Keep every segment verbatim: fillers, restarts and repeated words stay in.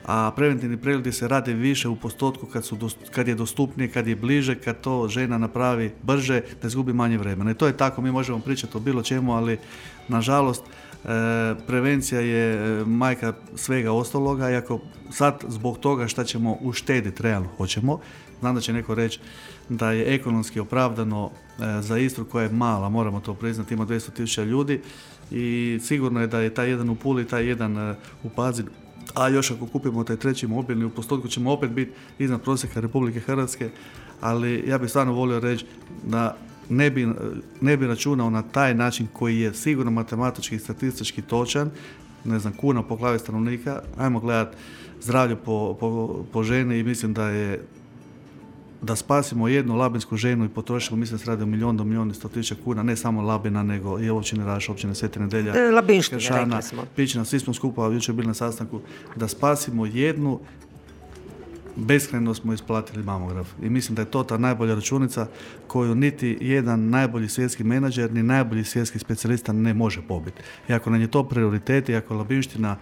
a preventivni pregledi se rade više u postotku kad, su dost, kad je dostupnije, kad je bliže, kad to žena napravi brže, da izgubi manje vremena. I to je tako, mi možemo pričati o bilo čemu, ali nažalost e, prevencija je majka svega ostaloga i ako sad zbog toga šta ćemo uštediti realno hoćemo, znam da će neko reći da je ekonomski opravdano e, za Istru koja je mala, moramo to priznati, ima dvjesto tisuća ljudi i sigurno je da je taj jedan u Puli, taj jedan e, u Pazinu, a još ako kupimo taj treći mobilni u postotku ćemo opet biti iznad prosjeka Republike Hrvatske, ali ja bih stvarno volio reći da ne bi, ne bi računao na taj način koji je sigurno matematički i statistički točan, ne znam, kuna po glavi stanovnika, ajmo gledati zdravlje po, po, po ženi i mislim da je da spasimo jednu labinsku ženu i potrošimo, mislim da se radi o milijon do milijon i sto tisuća kuna, ne samo Labina, nego i općine Raš, općine Svete Nedelja, e, Labinštine, Kršana, rekli smo. Pičina, svi smo skupa jučer bili na sastanku, da spasimo jednu, beskrajno smo isplatili mamograf. I mislim da je to ta najbolja računica koju niti jedan najbolji svjetski menadžer, ni najbolji svjetski specijalista ne može pobiti. I ako nam je to prioritet, i ako Labinština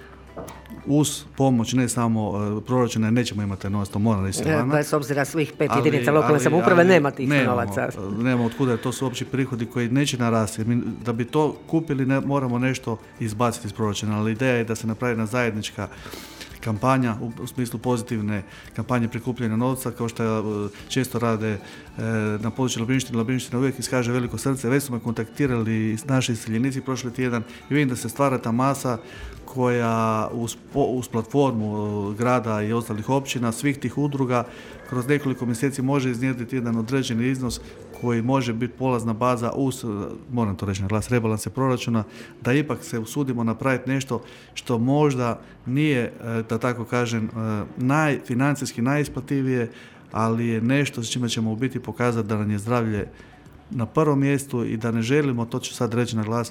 uz pomoć ne samo uh, proračuna, nećemo imati taj novac, to mora reći Silvana. Bez obzira svih pet ali, jedinica lokalne samouprave nema tih nemamo, novaca. Nema otkuda, jer to su opći prihodi koji neće narasti. Mi, da bi to kupili ne, moramo nešto izbaciti iz proračuna, ali ideja je da se napravi jedna zajednička kampanja u, u smislu pozitivne kampanje prikupljanja novca, kao što uh, često rade uh, na području Labinštine. Labinština uvijek iskaže veliko srce. Već smo me kontaktirali naši iseljenici prošli tjedan i vidim da se stvara ta masa koja uz, uz platformu grada i ostalih općina, svih tih udruga, kroz nekoliko mjeseci može iznjedriti jedan određeni iznos koji može biti polazna baza uz, moram to reći na glas, rebalanse proračuna, da ipak se usudimo napraviti nešto što možda nije, da tako kažem, naj, financijski najisplativije, ali je nešto s čime ćemo u biti pokazati da nam je zdravlje na prvom mjestu i da ne želimo, to ću sad reći na glas.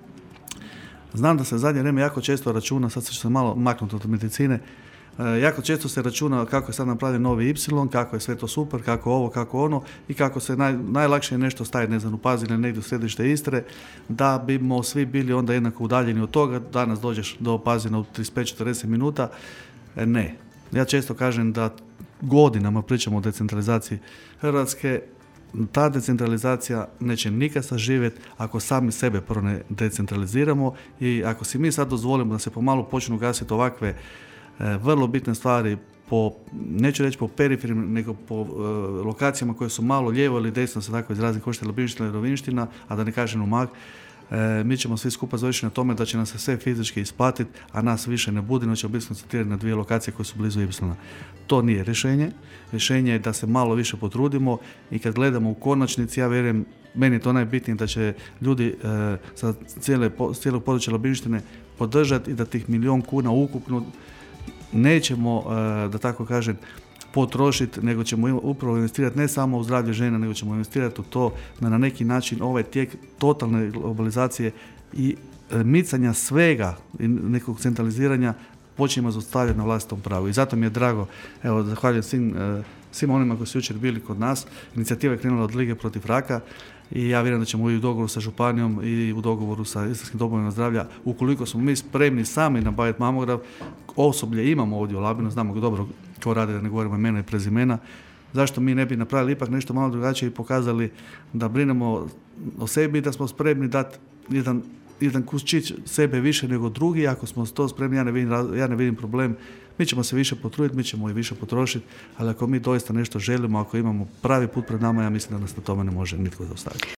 Znam da se zadnje vrijeme jako često računa, sad ću se malo maknuti od medicine, e, jako često se računa kako je sad napravljen novi Y, kako je sve to super, kako ovo, kako ono i kako se naj, najlakše je nešto staviti, ne znam, u Pazine, negdje u središte Istre, da bimo svi bili onda jednako udaljeni od toga. Danas dođeš do Pazina u trideset pet do četrdeset minuta. E, ne. Ja često kažem da godinama pričamo o decentralizaciji Hrvatske. Ta decentralizacija neće nikad saživjeti ako sami sebe prvo ne decentraliziramo i ako si mi sad dozvolimo da se pomalo počnu gasiti ovakve e, vrlo bitne stvari po, neću reći po perifernim, nego po e, lokacijama koje su malo lijevo ili desno, se tako izrazim, kao što je Labinština i Rovinština, a da ne kažem Umag, e, mi ćemo svi skupa završiti na tome da će nas se sve fizički isplatiti, a nas više ne bude, no će biti koncentrirani na dvije lokacije koje su blizu Y. To nije rješenje. Rješenje je da se malo više potrudimo i kad gledamo u konačnici, ja vjerujem, meni je to najbitnije da će ljudi e, sa cijele, cijelog područja Labinštine podržati i da tih milijon kuna ukupno nećemo, e, da tako kažem, potrošiti, nego ćemo upravo investirati ne samo u zdravlje žena, nego ćemo investirati u to da na neki način ovaj tijek totalne globalizacije i e, micanja svega i nekog centraliziranja počinjemo zaustavljati na vlastitom pravu. I zato mi je drago, evo, zahvaljujem svim, svim onima koji su jučer bili kod nas. Inicijativa je krenula od Lige protiv raka i ja vjerujem da ćemo i u dogovoru sa županijom i u dogovoru sa Istarskim domovima zdravlja, ukoliko smo mi spremni sami nabaviti mamograf, osoblje imamo ovdje u Labinu, znamo ga dobro ko radi, da ne govorimo imena i prezimena, zašto mi ne bi napravili ipak nešto malo drugačije i pokazali da brinemo o sebi i da smo spremni dati jedan jedan kuščić sebe više nego drugi, ako smo to spremni, ja ne vidim, ja ne vidim problem, mi ćemo se više potruditi, mi ćemo i više potrošiti, ali ako mi doista nešto želimo, ako imamo pravi put pred nama, ja mislim da nas na tome ne može nitko zaustaviti.